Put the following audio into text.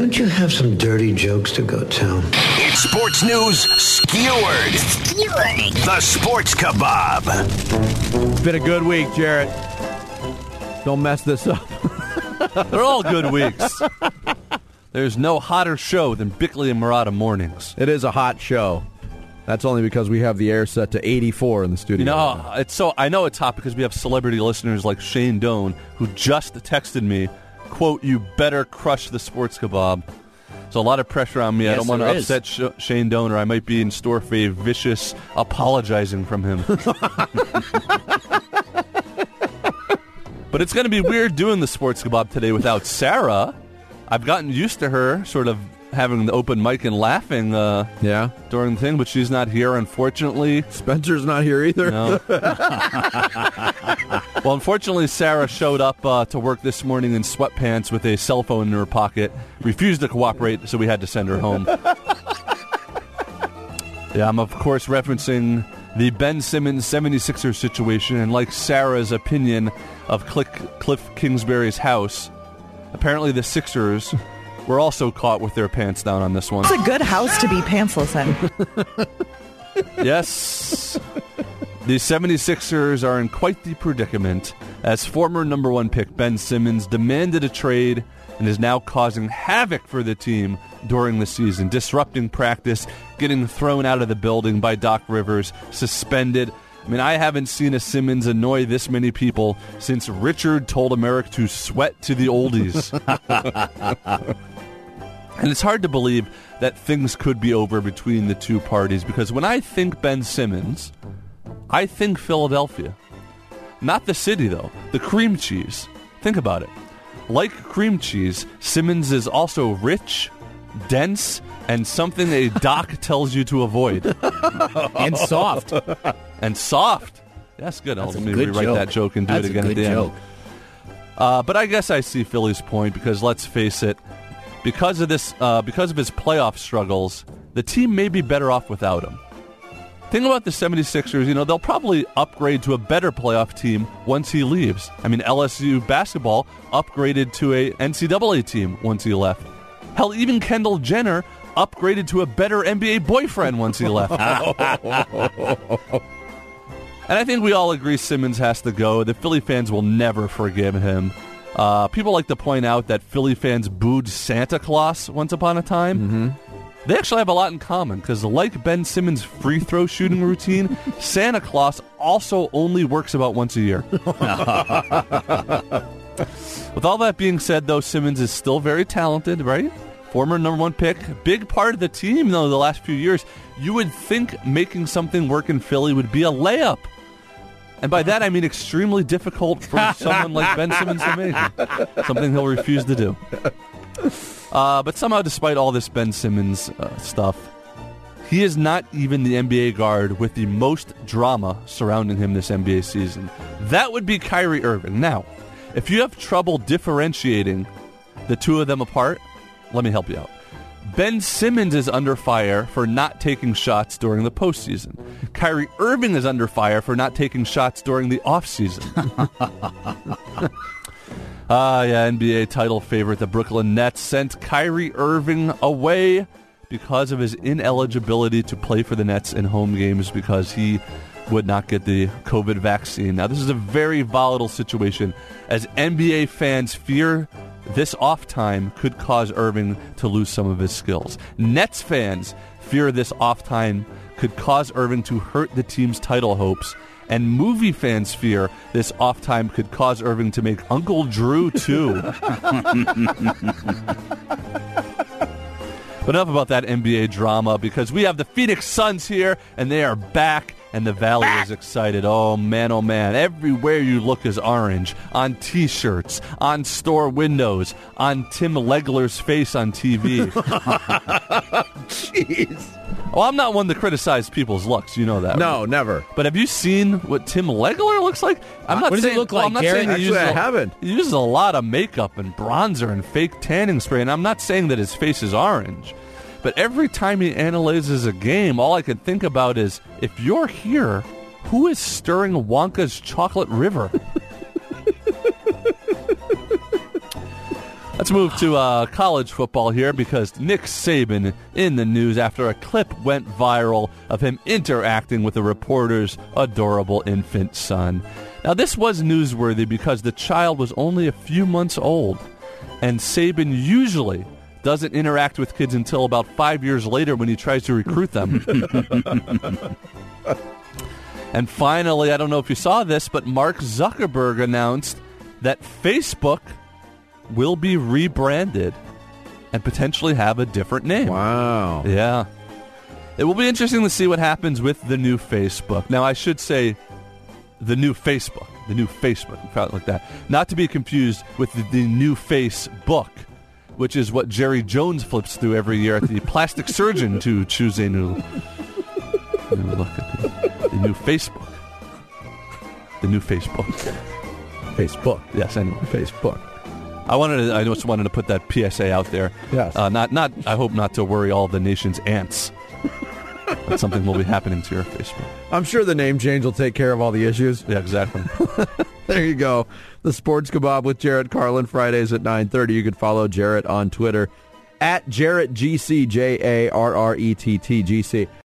Don't you have some dirty jokes to go tell? It's sports news skewered. The Sports Kebab. It's been a good week, Jarrett. Don't mess this up. They're all good weeks. There's no hotter show than Bickley and Murata mornings. It is a hot show. That's only because we have the air set to 84 in the studio. You know, I know it's hot because we have celebrity listeners like Shane Doan, who just texted me, quote, "You better crush the Sports Kebab." So a lot of pressure on me. Yes, I don't want to upset Shane Doan, or I might be in store for a vicious apologizing from him. But it's going to be weird doing the Sports Kebab today without Sarah. I've gotten used to her sort of having the open mic and laughing during the thing, but she's not here, unfortunately. Spencer's not here either. No. Well, unfortunately, Sarah showed up to work this morning in sweatpants with a cell phone in her pocket, refused to cooperate, so we had to send her home. Yeah, I'm, of course, referencing the Ben Simmons 76ers situation, and like Sarah's opinion of Cliff Kingsbury's house, apparently the Sixers were also caught with their pants down on this one. It's a good house to be pantsless in. Yes. The 76ers are in quite the predicament as former number one pick Ben Simmons demanded a trade and is now causing havoc for the team during the season, disrupting practice, getting thrown out of the building by Doc Rivers, suspended. I mean, I haven't seen a Simmons annoy this many people since Richard told America to sweat to the oldies. And it's hard to believe that things could be over between the two parties, because when I think Ben Simmons, I think Philadelphia. Not the city, though. The cream cheese. Think about it. Like cream cheese, Simmons is also rich, dense, and something a doc tells you to avoid. And soft. And soft. That's good. I'll maybe rewrite that joke and do That's it again a at good the joke. end. But I guess I see Philly's point, because let's face it, because of his playoff struggles, the team may be better off without him. Think about the 76ers, they'll probably upgrade to a better playoff team once he leaves. I mean, LSU basketball upgraded to a NCAA team once he left. Hell, even Kendall Jenner upgraded to a better NBA boyfriend once he left. And I think we all agree Simmons has to go. The Philly fans will never forgive him. People like to point out that Philly fans booed Santa Claus once upon a time. Mm-hmm. They actually have a lot in common, because like Ben Simmons' free throw shooting routine, Santa Claus also only works about once a year. With all that being said, though, Simmons is still very talented, right? Former number one pick, big part of the team, though, the last few years. You would think making something work in Philly would be a layup. And by that, I mean extremely difficult for someone like Ben Simmons to make. Something he'll refuse to do. But somehow, despite all this Ben Simmons stuff, he is not even the NBA guard with the most drama surrounding him this NBA season. That would be Kyrie Irving. Now, if you have trouble differentiating the two of them apart, let me help you out. Ben Simmons is under fire for not taking shots during the postseason. Kyrie Irving is under fire for not taking shots during the offseason. NBA title favorite, the Brooklyn Nets, sent Kyrie Irving away because of his ineligibility to play for the Nets in home games because he would not get the COVID vaccine. Now, this is a very volatile situation, as NBA fans fear this off time could cause Irving to lose some of his skills. Nets fans fear this off time could cause Irving to hurt the team's title hopes. And movie fans fear this off time could cause Irving to make Uncle Drew 2. But enough about that NBA drama, because we have the Phoenix Suns here, and they are back, and the Valley is excited. Oh, man, everywhere you look is orange. On T-shirts, on store windows, on Tim Legler's face on TV. Jeez. Well, I'm not one to criticize people's looks. You know that. No, right? Never. But have you seen what Tim Legler looks like? I'm not what does saying, he look like, I'm not Garrett? saying Actually, I haven't. He uses a lot of makeup and bronzer and fake tanning spray, and I'm not saying that his face is orange. But every time he analyzes a game, all I can think about is, if you're here, who is stirring Wonka's chocolate river? Let's move to college football here because Nick Saban in the news after a clip went viral of him interacting with a reporter's adorable infant son. Now, this was newsworthy because the child was only a few months old, and Saban usually doesn't interact with kids until about 5 years later when he tries to recruit them. And finally, I don't know if you saw this, but Mark Zuckerberg announced that Facebook will be rebranded and potentially have a different name. Wow. Yeah. It will be interesting to see what happens with the new Facebook. Now, I should say the new Facebook, like that. Not to be confused with the new Facebook, which is what Jerry Jones flips through every year at the plastic surgeon to choose a new look at the new Facebook. The new Facebook. Facebook. Yes, anyway. Facebook. I just wanted to put that PSA out there. Yes. Not. I hope not to worry all the nation's ants. That's something will be happening to your Facebook. I'm sure the name change will take care of all the issues. Yeah, exactly. There you go. The Sports Kebab with Jarrett Carlin, Fridays at 9:30. You can follow Jarrett on Twitter at JarrettGC, JarrettGC.